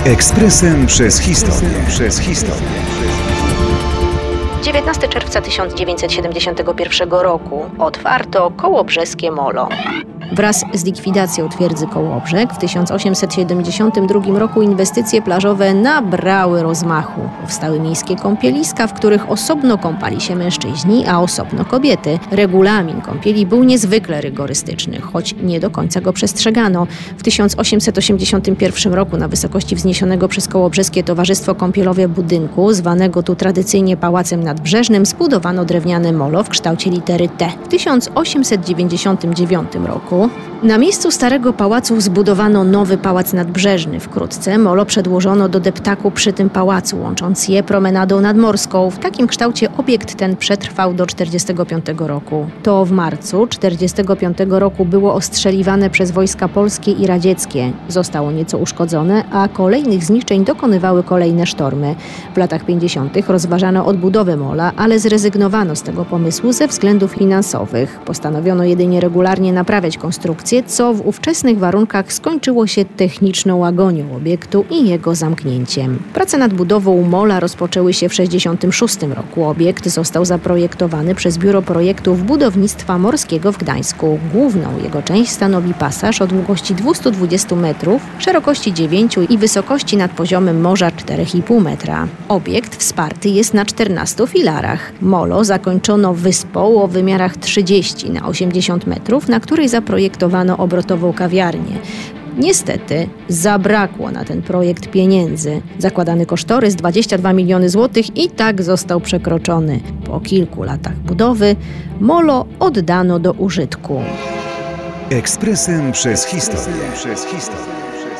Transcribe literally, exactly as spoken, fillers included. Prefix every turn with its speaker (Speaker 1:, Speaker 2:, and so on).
Speaker 1: Ekspresem przez historię. Przez historię.
Speaker 2: dziewiętnastego czerwca tysiąc dziewięćset siedemdziesiątego pierwszego roku otwarto Kołobrzeskie Molo. Wraz z likwidacją twierdzy Kołobrzeg w tysiąc osiemset siedemdziesiątym drugim roku inwestycje plażowe nabrały rozmachu. Powstały miejskie kąpieliska, w których osobno kąpali się mężczyźni, a osobno kobiety. Regulamin kąpieli był niezwykle rygorystyczny, choć nie do końca go przestrzegano. W tysiąc osiemset osiemdziesiątym pierwszym roku na wysokości wzniesionego przez Kołobrzeskie Towarzystwo Kąpielowe budynku, zwanego tu tradycyjnie Pałacem Nadbrzeżnym, zbudowano drewniane molo w kształcie litery T. W tysiąc osiemset dziewięćdziesiątym dziewiątym roku na miejscu starego pałacu zbudowano nowy Pałac Nadbrzeżny. Wkrótce molo przedłożono do deptaku przy tym pałacu, łącząc je promenadą nadmorską. W takim kształcie obiekt ten przetrwał do czterdziestego piątego roku. To w marcu czterdziestego piątego roku było ostrzeliwane przez wojska polskie i radzieckie. Zostało nieco uszkodzone, a kolejnych zniszczeń dokonywały kolejne sztormy. W latach pięćdziesiątych rozważano odbudowę mola, ale zrezygnowano z tego pomysłu ze względów finansowych. Postanowiono jedynie regularnie naprawiać konstrukcję, co w ówczesnych warunkach skończyło się techniczną agonią obiektu i jego zamknięciem. Prace nad budową mola rozpoczęły się w tysiąc dziewięćset sześćdziesiątym szóstym roku. Obiekt został zaprojektowany przez Biuro Projektów Budownictwa Morskiego w Gdańsku. Główną jego część stanowi pasaż o długości dwieście dwadzieścia metrów, szerokości dziewięć i wysokości nad poziomem morza cztery i pół metra. Obiekt wsparty jest na czternastu filarach. Molo zakończono wyspą o wymiarach trzydzieści na osiemdziesiąt metrów, na której zaprojektowano obrotową kawiarnię. Niestety zabrakło na ten projekt pieniędzy. Zakładany kosztorys dwadzieścia dwa miliony złotych i tak został przekroczony. Po kilku latach budowy molo oddano do użytku.
Speaker 1: Ekspresem przez historię. Przez historię.